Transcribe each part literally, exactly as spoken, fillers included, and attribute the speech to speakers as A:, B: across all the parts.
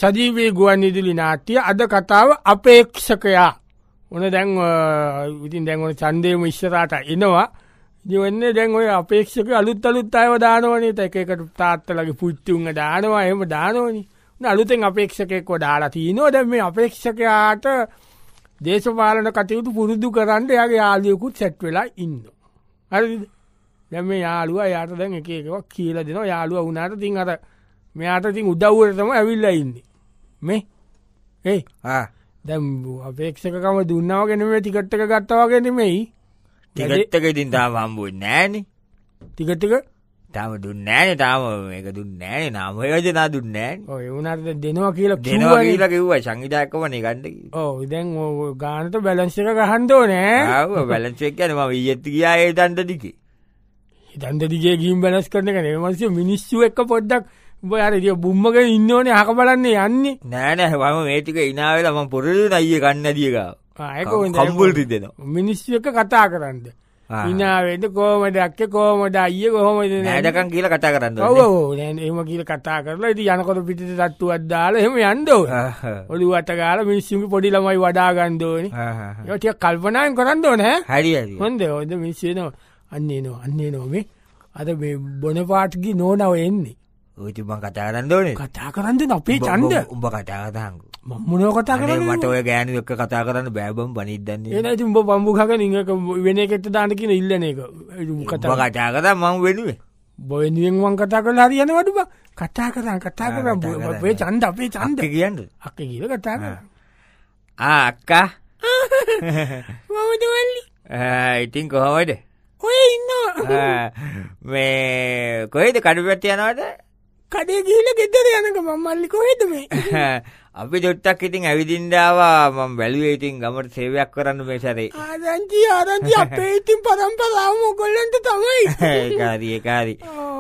A: සජීවී ගුවන්විදුලි නාට්‍ය අද කතාව අපේක්ෂකයා. ඕන දැන් ඉතින් දැන් ඔය ඡන්දේම ඉස්සරහට එනවා. ඉතින් වෙන්නේ දැන් ඔය අපේක්ෂක අලුත් අලුත් අයව දානවනේ. එක එක තාත්තලගේ පුච්චුන්ව දානවා. එහෙම දානවනේ. උන අලුතෙන් අපේක්ෂකෙක්ව දාලා තිනවා. දැන් මේ අපේක්ෂකයාට දේශපාලන කටයුතු පුරුදු කරන්න එයාගේ යාළුවෙකුත් සෙට් වෙලා ඉන්නවා. හරිද? දැන් මේ යාළුවා යාට දැන් එක එකක් කියලා දෙනවා. යාළුවා වුණාට ඉතින් අර මෙයාට ඉතින් උදව්වට තමයි ඇවිල්ලා ඉන්නේ. මේ ඒ ආ දැන් අපේක්ෂකකම දුන්නා වගේ නෙමෙයි ටිකට් එක ගත්තා වගේ නෙමෙයි.
B: ටිකට් එක ඉතින් තාම හම්බුනේ නෑනේ.
A: ටිකට් එක
B: තාම දුන්නේ නෑනේ. තාම මේක දුන්නේ නෑනේ. නාම යෝජනා දුන්නේ නෑනේ.
A: ඔය වුණාට දැන් දෙනවා කියලා
B: දෙනවා කියලා කිව්වා. සංවිධායකවනේ ගන්න කිව්වා.
A: ඔව් දැන් ඔය ගානට බැලන්ස් එක ගහන්න ඕනේ.
B: ආව බැලන්ස් එක කියන්නේ මම ඊයේත් ගියා ඒ දණ්ඩ දිගේ.
A: ඒ දණ්ඩ දිගේ ගිහින් බැලන්ස් කරන එක නෙමෙයි. මිනිස්සු මිනිස්සු එක්ක පොඩ්ඩක් උඹ යාර ඉතින් බුම්මගෙන ඉන්නෝනේ අහක බලන්නේ යන්නේ.
B: නෑ නෑ මම මේ ටික ඉනා වෙලා මම පොරළුන අයියේ කන්නදිය ගාව.
A: ආ ඒක හොඳයි.
B: කම්බුල් රිදෙනවා.
A: මිනිස්සු එක්ක කතා කරන්න. ඉනා වෙන්න කොහමද අක්කේ කොහමද අයියේ කොහමද
B: නෑඩකම් කියලා කතා කරන්න
A: ඕනේ. ඔව් ඔව් දැන් එහෙම කියලා කතා කරලා ඉතින් යනකොට පිටිට තට්ටුවක් දාලා එහෙම යන්න ඕනේ. ඔළුව අත ගාලා මිනිස්සුන්ගේ පොඩි ළමයි වඩා ගන්න ඕනේ. ඒක ටික කල්පනායෙන් කරන්න ඕනේ ඈ.
B: හරි හරි.
A: හොඳයි හොඳ මිනිස්සු එනවා. අන්න එනවා අන්න එනවා මේ. අද මේ බොනපාට්ගේ නෝනව එන්නේ.
B: ඔය ඉතින් මම කතා කරන්න ඕනේ.
A: කතා කරන්න අපේ ඡන්ද.
B: උඹ කතා කරාංගු.
A: මම මොනව කතා කරන්නේ?
B: මට ඔය ගෑනු එක්ක කතා කරන්න බෑ බම් බනිද්දන්නේ.
A: ඒ නෑ ඉතින් උඹ බම්බු ගහගෙන ඉංගක වෙන එකකට දාන්න කියන ඉල්ලන එක.
B: උඹ කතා කරා මම වෙනුවේ.
A: උඹ වෙනුවෙන් මම කතා කරලා හරියනවද බං? කතා කරා කතා කරා අපේ ඡන්ද අපේ ඡන්ද.
B: අක්කේ කියන්නේ.
A: අක්කේ කියලා කතා කරා.
B: ආ අක්කා.
A: මම දෙවල්ලි.
B: ආ ඉතින් කොහමද?
A: ඔය ඉන්නවා.
B: මේ කොහෙද කඩුපැටි යනවද?
A: කඩේ ගිහලා ගෙදර යනක මම මල්ලි කොහෙද මේ?
B: අපි දෙොට්ටක් ඉතින් ඇවිදින්න ආවා. මම බැලුවේ ඉතින් ගමට සේවයක් කරන්න මේ සැරේ.
A: ආරංචි ආරංචි අපේ ඉතින් පරම්පරාව මොගොල්ලන්ට තමයි.
B: ඒක හරි ඒක හරි.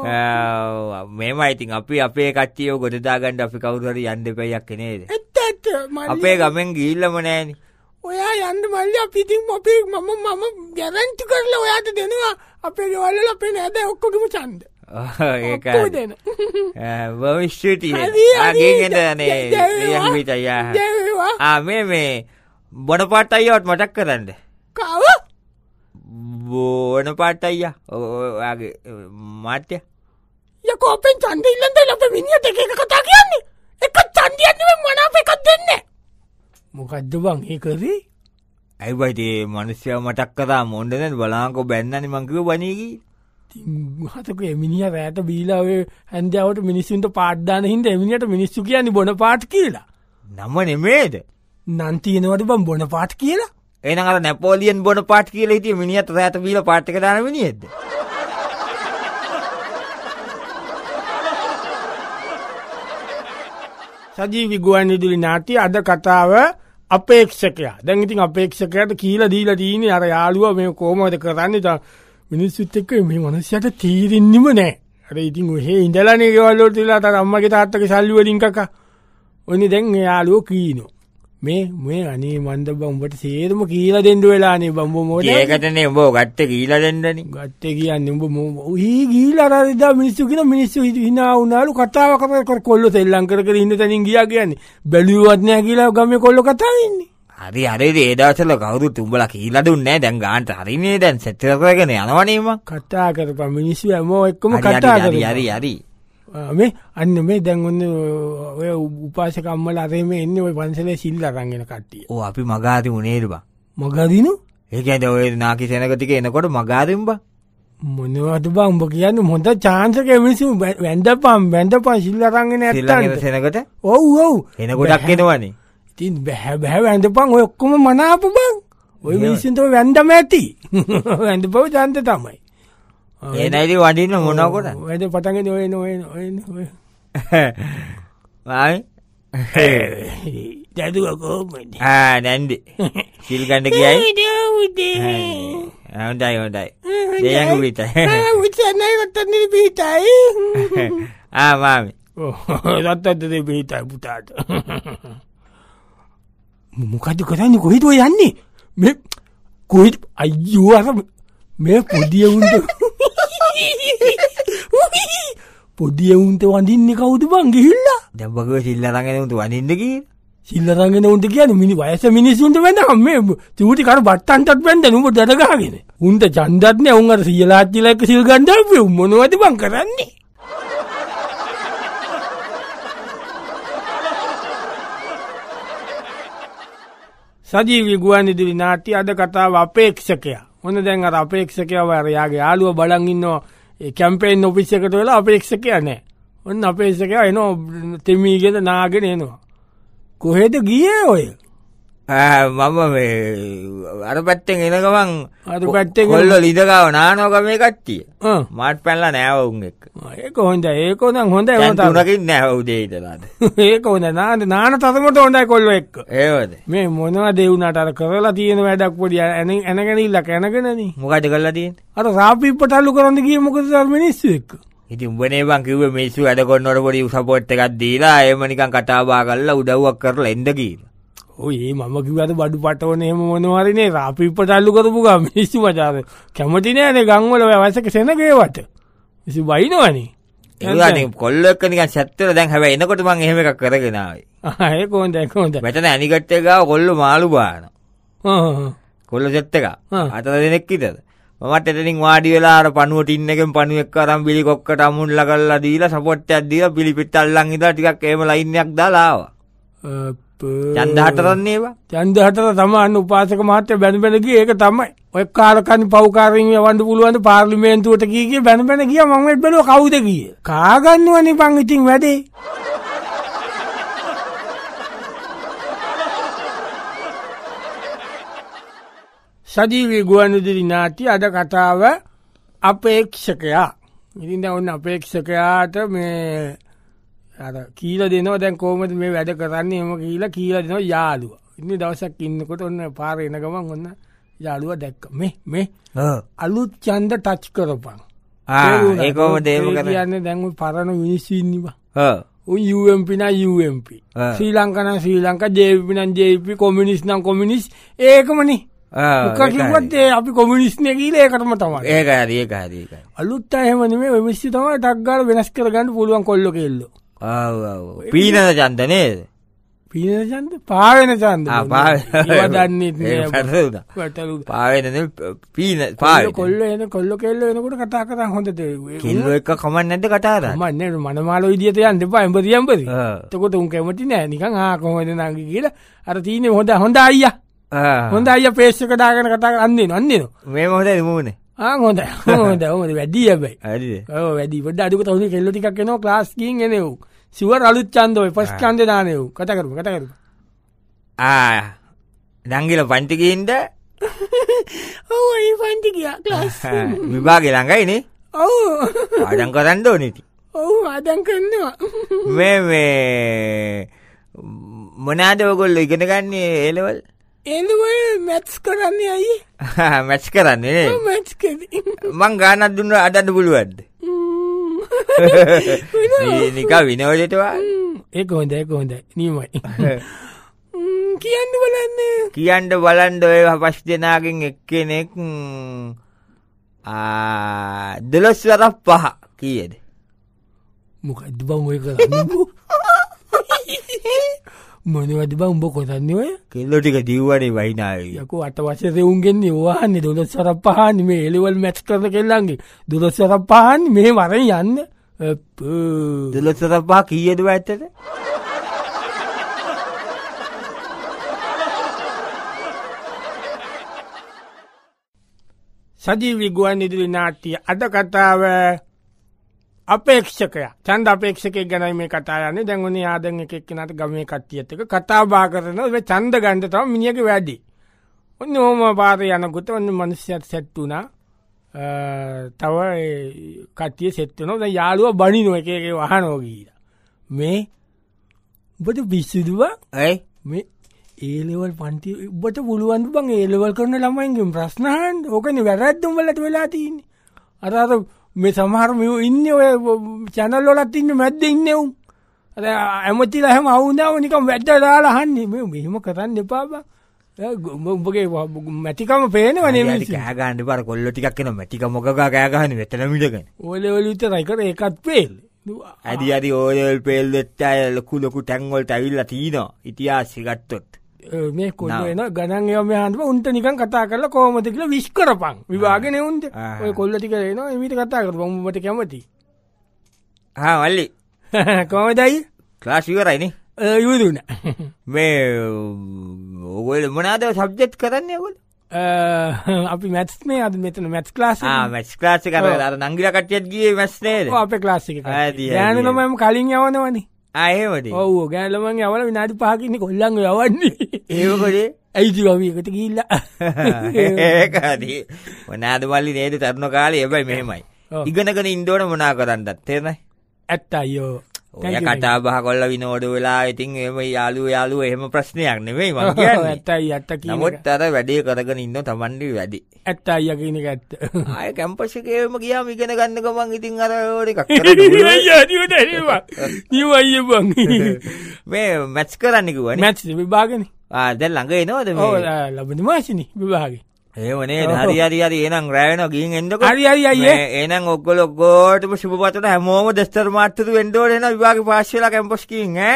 B: මේමයි ඉතින් අපි අපේ කට්ටියව ගොඩ දාගන්න අපි කවුරු හරි යන්න දෙපැයක් නේද?
A: ඇත්ත ඇත්ත මල්ලි.
B: අපේ ගමෙන් ගිහිල්ලාම නෑනේ.
A: ඔයා යන්න මල්ලි අපි ඉතින් අපේ මම මම ගැරන්ටි කරලා ඔයාට දෙනවා අපේ ගෙවල් වල අපේ නෑද ඔක්කොගම ඡන්ද.
B: ඒක භවිෂ්‍යටි ආගෙන් එන්නේ රියන් විතය. ආ මේ මේ බොනපාට අයියාට මතක් කරන්න.
A: කව?
B: බොනපාට අයියා. ඔයාගේ මාත්‍ය.
A: යකෝ අපෙන් ඡන්ද ඉල්ලන්න අපේ මිනිහට එක එක කතා කියන්නේ. එක ඡන්දියක් නෙමෙයි මොන අපේ එකක් දෙන්නේ. මොකද්ද බං ඒ කරේ?
B: අයි බයිටි මිනිස්සයා මතක් කරා මොණ්ඩ නේද බලංකෝ බැන්නනේ මං කිව්ව බණී කී.
A: හතක එමිනිිය රෑට බීලා ඔය හැන්දෑවට මිනිස්සුන්ට පාට් දාන හින්දා එමිනියට මිනිස්සු කියන්නේ බොන පාට් කියලා.
B: නම නෙමේද?
A: නම් තියෙනවද බං බොන පාට් කියලා?
B: එහෙනම් අර නැපෝලියන් බොන පාට් කියලා හිටියේ මිනිහට රෑට බීලා පාට් එක දාන මිනිහෙක්ද?
A: සජීවී ගුවන්විදුලි නාට්‍ය අද කතාව අපේක්ෂකයා. දැන් ඉතින් අපේක්ෂකයාට කීලා දීලා තියෙන්නේ අර යාළුවා මේ කොහොමද කරන්නේ මිනිස්සුත් එක්ක මේ මිනිස්සයාට තීරින්නෙම නෑ. අර ඉතින් ඔහෙ ඉඳලානේ ගෙවල් වලට ඉලා අර අම්මගේ තාත්තගේ සල්ලි වලින් කකා. ඔන්නේ දැන් යාළුවෝ කීනෝ. මේ මේ අනේ මන්ද බං උඹට සේරම කීලා දෙන්න වෙලානේ බං උඹ මොකද?
B: ඒකටනේ උඹ ගත්තේ කීලා දෙන්නනේ.
A: ගත්තේ කියන්නේ උඹ ඌ ගීලා අර ඉදා මිනිස්සු කියන මිනිස්සු හිනා වුණාලු කතාව කර කර කොල්ලෝ සෙල්ලම් කර කර ඉන්න තැනින් ගියා කියන්නේ. බැලුවත් නෑ කියලා ගමේ කොල්ලෝ කතා වෙන්නේ.
B: හරි හරි ඒ දවස්වල කවුරුත් උඹලා කීලා දුන්නේ නෑ. දැන් ගානට හරිනේ දැන් සෙට් කරගෙන යනවනේ මං.
A: කතා කරපන් මිනිස්සු හැමෝ එක්කම කතා කරා.
B: හරි හරි හරි.
A: මේ අන්න මේ දැන් ඔන්න ඔය උපාසක අම්මලා අරේ මේ ඉන්නේ ඔය පන්සලේ සිල් අරන් එන කට්ටිය.
B: ඔව් අපි මගාරිමු නේද බං?
A: මගාරිනු?
B: ඒ කියන්නේ ඔය නාකි සෙනග ටික එනකොට මගාරිමු බං.
A: මොනවද බං උඹ කියන්නේ හොඳ chance එක මිනිස්සු වැඳපම් වැඳපම් සිල් අරන් එන නැත්තම්
B: සෙනගට?
A: ඔව් ඔව්.
B: එන ගොඩක් එනවනේ.
A: ඉතින් බෑ බෑ වැඳපම් ඔය ඔක්කොම මනාප බං. ඔය මිනිස්සුන්ට වැඳම ඇති. වැඳපුව chance තමයි.
B: ඒ නැයිලි වඩින්න මොනවා කරන්නේ?
A: වැඩ පටන් ගන්නේ ඔය ඔය ඔය ඔය.
B: ආයි.
A: දදුව කොහොමද?
B: ආ නැන්දි. සිල් ගන්න ගියයි. හොඳයි හොඳයි. දෙයන් උවිතයි.
A: ආ උචනේ රටන්නේ බීතයි.
B: ආ මාමි.
A: ඔව් රටන්නේ බීතයි පුතාට. මොකද කරන්නේ කොහෙද ඔය යන්නේ? මේ කොහෙද අයියෝ අර මේ පොඩි උන්ට පොඩිය උන්ට වඳින්නේ කවුද බං ගිහිල්ලා?
B: දැන් බගව සිල්ල අරගෙන උන්ට වඳින්න ගියේ.
A: සිල්ල අරගෙන උන්ට කියන්නේ මිනි වයස මිනිස්සුන්ට වෙනවා මේ චූටි කර බට්ටන්ටත් වෙන්න නුඹ දඩ ගහගෙන. උන්ට ඡන්දත් නෑ උන් අර සීලාච්චිලා එක්ක සිල් ගන්න ආපු මොනවද බං කරන්නේ? සජීවී ගුවන්විදුලි නාට්‍ය අද කතාව අපේක්ෂකයා. මොන දැන් අර අපේක්ෂකයා වර යාගේ යාළුවා බලන් ඉන්නවා ඒ කැම්පේන් ඔෆිස් එකට වෙලා අපේක්ෂකයා නෑ. ඔන්න අපේක්ෂකයා එනවා තෙමීගෙන නාගෙන එනවා. කොහෙද ගියේ ඔය?
B: මම මේ අර පැත්තෙන් එන ගමන්
A: අර පැත්තෙන්
B: කොල්ල ලිඳගාව නානවා ගමේ කට්ටිය. මාත් පැනලා නෑව උන් එක්ක.
A: ඒක හොඳයි. ඒක නම් හොඳයි.
B: මම තුනකින් නෑව උදේ ඉඳලාද.
A: ඒක හොඳයි. නාන නාන තරමට හොඳයි කොල්ලෝ එක්ක.
B: ඒවද?
A: මේ මොනවද ඒ උනාට අර කරලා තියෙන වැඩක් පොඩි එනගෙන ඉල්ල කනගෙනනේ.
B: මොකද කරලා තියෙන්නේ?
A: අර රාපිප්පටල්ලු කරන්න ගියේ මොකද අර මිනිස්සු එක්ක?
B: ඉතින් උඹනේ බං කිව්වේ මිනිස්සු වැඩ කරනකොට පොඩි සපෝට් එකක් දීලා එහෙම නිකන් කතා බහ කරලා උදව්වක් කරලා එන්න කියලා. ඔය
A: මම කිව්වට බඩු පටවන එහෙම මොනවා හරි නේ රාපිප්පටල්ලු කරපු ගා මිනිස්සු මචාර කැමති නෑනේ ගම් වල වයසක සෙනගේවට. මිනිස්සු වයින්නවනේ.
B: ඒගොල්ලන් කොල්ල එක්ක නිකන් සැට් වෙලා දැන් හැබැයි එනකොට මං එහෙම එකක් කරගෙන ආවේ.
A: ආ ඒක හොඳයි ඒක හොඳයි.
B: මෙතන ඇනිකට් එක ගාව කොල්ල මාළු බාන.
A: හ්ම්
B: කොල්ල සෙට් එක. අතර දෙනෙක් විතර. මමත් එතනින් වාඩි වෙලා අර පණුව ටින් එකෙන් පණුවෙක් අරන් බිලි කොක්කට අමුණලා කරලා දීලා සපෝට් එකක් දීලා බිලි පිට අල්ලන් ඉඳලා ටිකක් එහෙම ලයින් එකක් දාලා ආවා. ඡන්ද හතරක් නේවා.
A: ඡන්ද හතර තමයි අන්න උපාසක මහත්තයා බැන බැන ගියේ ඒක තමයි. ඔය කාලකන්ි පව්කාරින් යවන්න පුළුවන් ද පාර්ලිමේන්තුවට ගියේ කිය බැන බැන ගියා මම වෙත් බැලුවා කවුද ගියේ. කා ගන්නවනේ බං ඉතින් වැඩේ. සජීවී ගුවන්විදුලි නාට්‍ය අද කතාව අපේක්ෂකයා. ඉතින් දැන් ඔන්න අපේක්ෂකයාට මේ අර කීලා දෙනවා දැන් කොහොමද මේ වැඩ කරන්නේ එහෙම කියලා කීලා දෙනවා යාළුවා. ඉතින් දවසක් ඉන්නකොට ඔන්න පාරේ එන ගමන් ඔන්න යාළුවා දැක්ක. මේ මේ අලුත් ඡන්ද ටච් කරපන්.
B: ආ ඒක කොහොමද ඒක කරන්නේ?
A: කියන්නේ දැන් ඔය පරණ මිනිස්සු ඉන්නවා.
B: හා
A: උන් යූ එම් පී නම් U M P. Sri Lanka නම් Sri Lanka, J V P නම් ජේ වී පී, කොමියුනිස්ට් නම් කොමියුනිස්ට් ඒකමනේ. මොකක් කිව්වත් අපි කොමියුනිස්ට් නේ කියලා ඒකටම තමයි.
B: ඒකයි හරි ඒකයි හරි ඒකයි.
A: අලුත් අය එහෙම නෙමෙයි ඔය මිනිස්සු තමයි ටක් ගාලා වෙනස් කරගන්න පුළුවන් කොල්ලෝ කෙල්ලෝ.
B: ආව් ආව්. පීනන ඡන්ද නේද?
A: පීනන ඡන්ද පාවෙන ඡන්ද.
B: ආ පාවෙන.
A: ඒව දන්නේ නෑ.
B: පැටලුදා. පාවෙන නෙමෙයි පීන පාවෙන.
A: කොල්ලෝ එන කොල්ලෝ කෙල්ලෝ එනකොට කතා කරා හොඳද?
B: කෙල්ලෝ එක්ක කමක් නැද්ද කතා කරන්නේ?
A: මම නේ මනමාල විදියට යන්න එපා එම්බරි එම්බරි. එතකොට උන් කැමති නෑ නිකන් ආ කොහොමද නංගි කියලා අර තීනේ හොඳ හොඳ අයියා. හොඳ අයියා පේස් එක දාගෙන කතා කරන්නේ අන්නේ අන්නේ.
B: මේ මොහොතේ මූනේ.
A: ආ හොඳයි. හොඳයි. හොඳයි. වැඩි හැබැයි.
B: හරිද?
A: ඔව් වැඩි. පොඩ්ඩ අඩුක තවුනේ කෙල්ලෝ ටිකක් එනවා ක්ලාස් ගිහින් එනේ උ. සිවර් අලුත් ඡන්ද ඔය ෆස්ට් ඡන්දේ දානේ උ. කතා කරමු කතා කරමු.
B: ආ නංගිලා පන්ති ගිහින්ද?
A: ඔව් ඒ පන්ති ගියා ක්ලාස්.
B: විභාගේ ළඟයි නේ?
A: ඔව්.
B: ආඩම් කරන්න ඕනේ ඉතින්.
A: ඔව් ආඩම් කරනවා.
B: මේ මේ මොනවාද ඔයගොල්ලෝ ඉගෙන ගන්නේ A level?
A: A level maths කරන්නේ අයියේ.
B: මැත්ස් කරන්නේ නේ?
A: ඔව් මැත්ස් කරන්නේ.
B: මං ගානක් දුන්නා අදන්න පුළුවන්ද? නිකා විනෝදයට වා.
A: ඒක හොඳයි ඒක හොඳයි. නියමයි. කියන්න බලන්න.
B: කියන්න බලන්න ඔය පස් දෙනාගෙන් එක්කෙනෙක් ආ දොළොස් වරක් පහ කීයද?
A: මොකද්ද බං ඔය කරන්නේ? මොනවද බං උඹ කරන්නේ ඔය?
B: කෙල්ලෝ ටික දිව්වනේ වයිනාවේ.
A: යකෝ අට වසරේ උන්ගෙන්නේ ඕවන්නේ දොළොස් වරක් පහන්නේ මේ එලෙවල් මැච් කරන කෙල්ලන්ගේ දොළොස් වරක් පහන්නේ මේ වරෙන් යන්න.
B: දොළොස් වරක් පහ කීයද වැත්තට?
A: සජීවී ගුවන්විදුලි නාට්‍ය අද කතාව අපේක්ෂකයා. ඡන්ද අපේක්ෂකයෙක් ගැනයි මේ කතාව යන්නේ. දැන් ඔන්නේ ආදන් එක එක්කෙනාට ගමේ කට්ටියත් එක්ක කතා බහ කරනවා. මේ ඡන්ද ගන්න තමයි මිනිහගේ වැඩි. ඔන්න ඕම පාරේ යනකොට ඔන්න මිනිස්සුත් සෙට් වුණා. තව කට්ටිය සෙට් වෙනවා. දැන් යාළුවා බණිනෝ එක එක වහනවා ගිහිලා. මේ ඔබට පිස්සුදුව?
B: ඇයි?
A: මේ ඒ ලෙවල් පන්ති ඔබට පුළුවන් බං ඒ ලෙවල් කරන ළමයින්ගෙන් ප්‍රශ්න අහන්න. ඕකනේ වැරද්ද උඹලට වෙලා තියෙන්නේ. අර අර මේ සමහර මේ ඉන්නේ ඔය channel වලත් ඉන්නේ මැද්දේ ඉන්නේ උන්. අර ඇමතිලා හැම අවුනාව නිකන් වැද්ද දාලා අහන්නේ. මේ මෙහෙම කරන්න එපා බං. උඹගේ මැටිකම පේනවනේ මේ.
B: කෑ ගන්න එපා. කොල්ලෝ ටිකක් එනවා මැටික මොකක් කෑ ගහන්නේ මෙතන මිදගෙන.
A: ඔය ලෙවල් විතරයි කර ඒකත් පේල්.
B: ඇදි අදි ඕල් පෙල් දෙත්තයි ලොකු ලොකු ටැන්වල්ට ඇවිල්ලා තියනවා ඉතිහාසෙ ගත්තොත්.
A: මේ කොල්ල එන ගණන් ඒවා මෙහන්ම උන්ට නිකන් කතා කරලා කොහොමද කියලා විශ් කරපන් විවාගෙන උන්ට ඔය කොල්ල ටික එනවා එමිට කතා කරපන් උඹට කැමති.
B: හා මල්ලි
A: කොහමදයි
B: ක්ලාස් ඉවරයිනේ.
A: ඉවරුණා.
B: මේ ඔයගොල්ලෝ මොනවාද සබ්ජෙක්ට් කරන්නේ ඔයගොල්ලෝ?
A: අපි මැත්ස් මේ අද මෙතන මැත්ස් ක්ලාස්
B: ආ මැත්ස් ක්ලාස් එක කරලා අර නංගිලා කට්ටියත් ගියේ මැත්ස් නේද?
A: ඔව් අපේ ක්ලාස් එකේ. ගෑනු ළමයිම කලින් යවනවනේ.
B: ආ එහෙමද?
A: ඔව් ගෑනු ළමයන් යවලා විනාඩි පහකින් ඉන්නේ කොල්ලන්ව යවන්නේ.
B: ඒක කොහේ?
A: ඇයිද අපි එකට ගිහිල්ලා.
B: ඒකදී මොනවාද මල්ලි නේද තරුණ කාලේ හැබැයි මෙහෙමයි. ඉගෙනගෙන ඉන්න ඕන මොනා කරන්නත් තේරෙනයි.
A: ඇත්ත අයියෝ.
B: ඔය කතා බහ කොල්ල විනෝඩ වෙලා ඉතින් එහෙම යාළුවෝ යාළුවෝ එහෙම ප්‍රශ්නයක් නෙමෙයි මම කියන්නේ.
A: ඇත්තයි ඇත්ත කියන.
B: නමුත් අර වැඩේ කරගෙන ඉන්න තමන්ගේ වැඩි.
A: ඇත්ත අයියා කියන එක ඇත්ත.
B: ආයේ කැම්පස් එකේම ගියාම ඉගෙන ගන්න ගමන් ඉතින් අර ඕන එකක් කරන්න.
A: අයියා නියුද නේවා. නියු අයියා බං.
B: මේ මැත්ස් කරන්න කිව්වනේ.
A: මැත්ස් විභාගනේ.
B: ආ දැන් ළඟ එනවද මේ?
A: ඔව් ලබන මාසෙනේ විභාගේ.
B: එහෙම නේද? හරි හරි හරි එහෙනම් රැ වෙනවා ගිහින් එන්නකො.
A: හරි හරි අයියේ.
B: එහෙනම් ඔක්කොල ඔක්කොටම සුබපතන හැමෝම දස්තර මාත්තුරු වෙන්න ඕනේ නේද විභාගේ පාස් වෙලා කැම්පස් ගිහින් ඈ.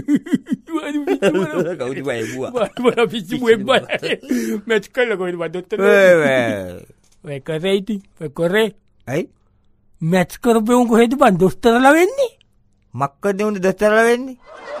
B: කවුද බය බුවා.
A: බල පිස්සු වෙබ්බා. මැච් කළා කොහෙද වදොත්තර. ඔය කරේ ඉතින් ඔය කරේ.
B: ඇයි?
A: මැච් කරපෙවුන් කොහෙද බන් දොස්තරලා වෙන්නේ?
B: මක්කද උන් දොස්තරලා වෙන්නේ?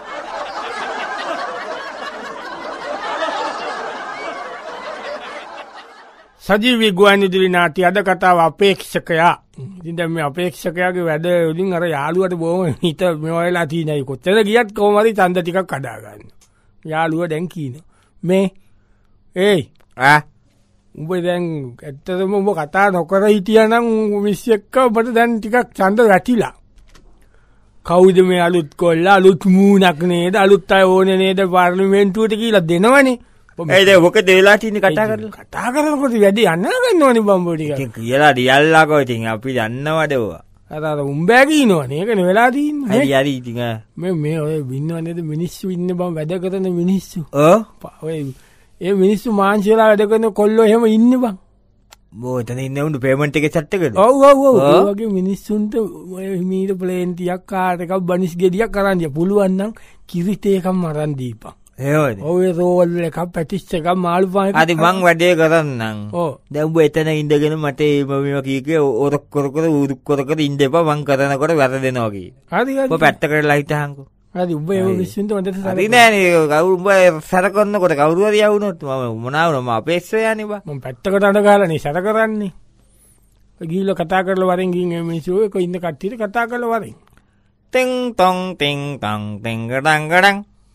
A: සජීවී ගුවන්විදුලි නාට්‍ය අද කතාව අපේක්ෂකයා. ඉතින් දැන් මේ අපේක්ෂකයාගේ වැඩ වලින් අර යාළුවට බොහොම හිත මෙවලා තියෙනයි. කොච්චර ගියත් කොහොම හරි ඡන්ද ටිකක් හදා ගන්න. යාළුවා දැන් කියනවා මේ ඒයි
B: ආ
A: උඹ දැන් ඇත්තටම උඹ කතා නොකර හිටියානම් මිස් එක්ක ඔබට දැන් ටිකක් ඡන්ද වැටිලා. කවුද මේ අලුත් කොල්ලා අලුත් මූණක් නේද අලුත් අය ඕනේ නේද පාර්ලිමේන්තුවට කියලා දෙනවනේ.
B: ඒද මොකද වෙලා තින්නේ කතා කරලා
A: කතා කරනකොට වැඩි යන්න ගන්නවනේ බම්බෝ ටික.
B: ඉතින් කියලා රියල්ලාකෝ ඉතින් අපි දන්නවද ඔවා.
A: අර අර උඹෑ කියනවනේ ඒකනේ වෙලා තින්නේ.
B: හරි හරි ඉතින්
A: මේ මේ ඔය ඉන්නව නේද මිනිස්සු ඉන්න බම් වැඩ කරන මිනිස්සු.
B: ඔව්.
A: ඔය ඒ මිනිස්සු මාංශයලා වැඩ කරන කොල්ලෝ එහෙම ඉන්නේ බං.
B: මො එතන ඉන්නේ උන් පේමන්ට් එකේ සෙට් එකද?
A: ඔව් ඔව් ඔව්. ඒ වගේ මිනිස්සුන්ට ඔය මීට ප්ලේන් ටිකක් කාර් එකක් බනිස් ගෙඩියක් අරන් දිය පුළුවන් නම් කිරිත එකක්ම අරන් දීපන්.
B: එහෙමද?
A: ඔය රෝල් එකක් පැටිස් එකක් මාළු පාන් එකක්.
B: හරි මං වැඩේ කරන්නම්.
A: ඔව්.
B: දැන් උඹ එතන ඉඳගෙන මට මේ මේවා කී කී ඔරක් කර කර උරුක් කර කර ඉන්න එපා මං කරනකොට වැරදෙනවා කී.
A: හරි හරි.
B: ඔබ පැත්තකටලා හිටහන්කෝ.
A: හරි උඹ ඒ මිනිස්සුන්ට හොඳට සරකනවා.
B: හරි නෑනේ කවුරු උඹ සර කරනකොට කවුරු හරි යවුනොත් මම මොනවා වුණා මම අපේක්ෂයනේ බා.
A: මම පැත්තකට අඬ ගහලානේ සර කරන්නේ. ගිහිල්ලා කතා කරලා වරෙන් ගිහින් මේ මිනිස්සු එක්ක ඉන්න කට්ටියට කතා කරලා වරෙන්.
B: ටින් ටොං ටින් ටොං ටින් ගඩං ගඩං.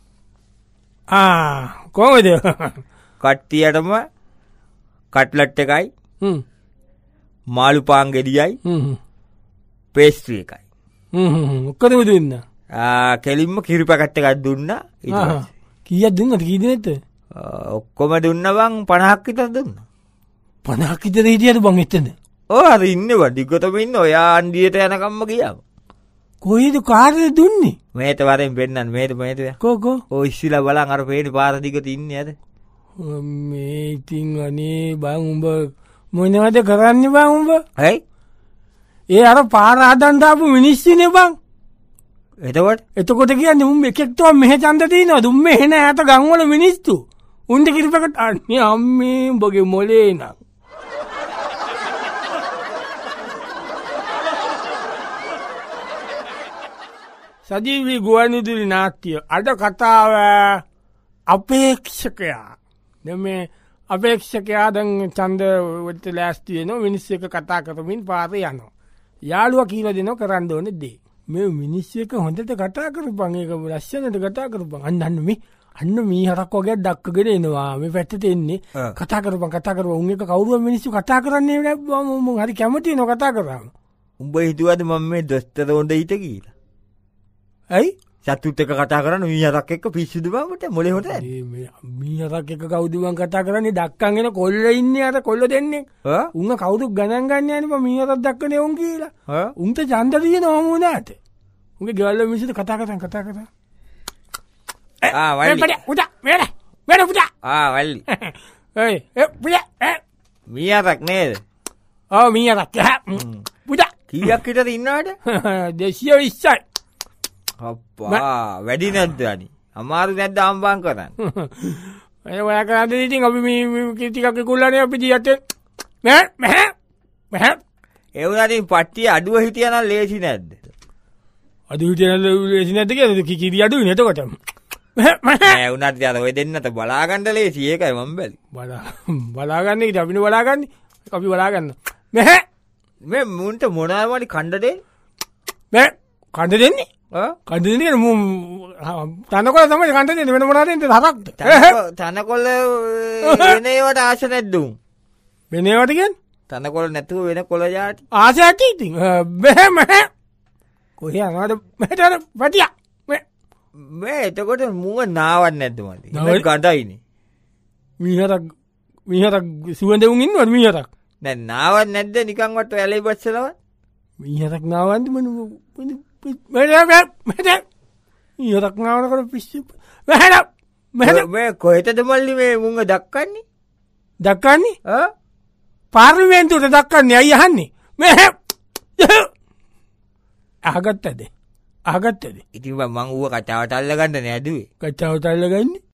A: ආ කොහොමද?
B: කට්ටියටම කට්ලට් එකයි.
A: හ්ම්.
B: මාළු පාන් ගෙඩියයි.
A: හ්ම්.
B: පේස්ට්‍රි එකයි.
A: හ්ම් හ්ම්. ඔක්කොම දුන්නා.
B: ආ කෙලින්ම කිරි පැකට් එකක් දුන්නා. ඊට පස්සේ
A: කීයක් දුන්නද කී දෙනෙක්ද?
B: ඔක්කොම දුන්නා බං පනහක් විතර දුන්නා.
A: පනහක් විතර හිටියද බං එතන?
B: ඔව් හරි ඉන්නේ බං ඩිග්ගතම ඉන්න ඔයා අන්දියට යනකම්ම ගියාම.
A: කොහෙද කාර්යය දුන්නේ?
B: මේත වරෙන් පෙන්නන්න මේත මේත.
A: කෝ කෝ.
B: ඔය ඉස්සිලා බලන් අර පේන පාර දිගට ඉන්නේ අද.
A: මේ ඉතින් අනේ බං උඹ මොනවද කරන්නේ බං උඹ?
B: ඇයි?
A: ඒ අර පාර හදන්න ආපු මිනිස්සුනේ බං.
B: එතකොට
A: එතකොට කියන්නේ උන් එකෙක් තව මෙහෙ ඡන්ද තියනවද? උන් මෙහෙ නෑ අත ගම්වල මිනිස්සු. උන්ට කිරිපකට අනේ අම්මේ උඹගේ මොලේ නං. සජීවී ගුවන්විදුලි නාට්‍ය අද කතාව අපේක්ෂකයා. දැන් මේ අපේක්ෂකයා දැන් ඡන්ද වලට ලෑස්ති වෙනවා මිනිස්සු එක්ක කතා කරමින් පාරේ යනවා. යාළුවා කියලා දෙනවා කරන්න ඕනේ දේ. මේ මිනිස්සු එක්ක හොඳට කතා කරපන් ඒක ලස්සනට කතා කරපන්. අන්න අන්න මේ අන්න මී හරක් වගේ ඩක්කගෙන එනවා. මේ පැත්තට එන්නේ. කතා කරපන් කතා කරපන්. උන් එක කවුරුව මිනිස්සු කතා කරන්නේ නැහැ. මම හරි කැමති වෙනවා කතා කරාම.
B: උඹ හිතුවද මම මේ දොස්තර හොඳ හිට කියලා?
A: ඇයි?
B: සතුත් එක කතා කරන්න මී හරක් එක්ක පිස්සුද බං මොලේ හොට?
A: මේ මී හරක් එක්ක කවුද මං කතා කරන්නේ? ඩක්කන් එන කොල්ල ඉන්නේ අර කොල්ල දෙන්නේ. උන් කවුරුත් ගණන් ගන්න යන්නේ මම මී හරක් දක්කනේ උන් කියලා. උන්ට ඡන්ද දිනනවා මොනාට? උන්ගේ ගෙවල් වල මිනිස්සු කතා කරන් කතා කරන්.
B: ආ වල්ලි.
A: මේ පුතා මෙල මෙල පුතා.
B: ආ වල්ලි.
A: ඒ ඒ පුතා
B: මී හරක් නේද?
A: ඔව් මී හරක්. පුතා
B: කීයක් හිටද ඉන්නවට
A: දෙසිය විස්සයි
B: අප්පා වැඩි නැද්ද අනි අමාරු නැද්ද ආම්බාන් කරන්න
A: ඇ ඔය කරන්න ඉතින් අපි ටිකක් කුල්ලන අපි දියට
B: එවනතින් පට්ටිය අඩුව හිටියන ලේසි නැද්ද
A: අඩු හිටියන ලේසි නැත කිය කිරි අඩු නතකොට
B: ඇවුනත් යද ඔය දෙන්නට බලාගණ්ඩ ලේසි ඒකයි මම් බැලි
A: බලාගන්න අපින බලාගන්න අපි බලාගන්න නැහැ
B: මේ මුන්ට මොනාවනි කණ්ඩදේ
A: කණ්ඩ දෙන්නේ කඩ තනකොල තමයි කණට වෙන මනාට හරක්
B: තනකොල්ල වෙනවට ආශ නැද්දුම්
A: වෙනවටගෙන්
B: තනකොල නැතුව වෙන කොළජාට
A: ආශ ඇති ඉති බැහැම කොහ අට මටර පටිය
B: මේ එතකොට මුව නාවත් නැතුමති ගඩයින
A: මීහරක් මීහරක් සුවඳවුන් ඉන්නවට මීහරක්
B: නැ නාවත් නැද්ද නිකංවට ඇලයි බත්සලව
A: මීහරක් නාවන්ති මන යොරක් නාවනකට පිස්සි වැහැට
B: මේ කොහෙතද මල්ලි මේ මුංග දක්කන්නේ
A: දක්කන්නේ පාර්ලිමේන්තුට දක්කන්නේ අයි අහන්නේ මෙ අහගත්තද අහගත්තද
B: ඉතින් මං වුව කචාවට අල්ලගන්න නැදුවේ
A: කච්චාවට අල්ලගන්නේ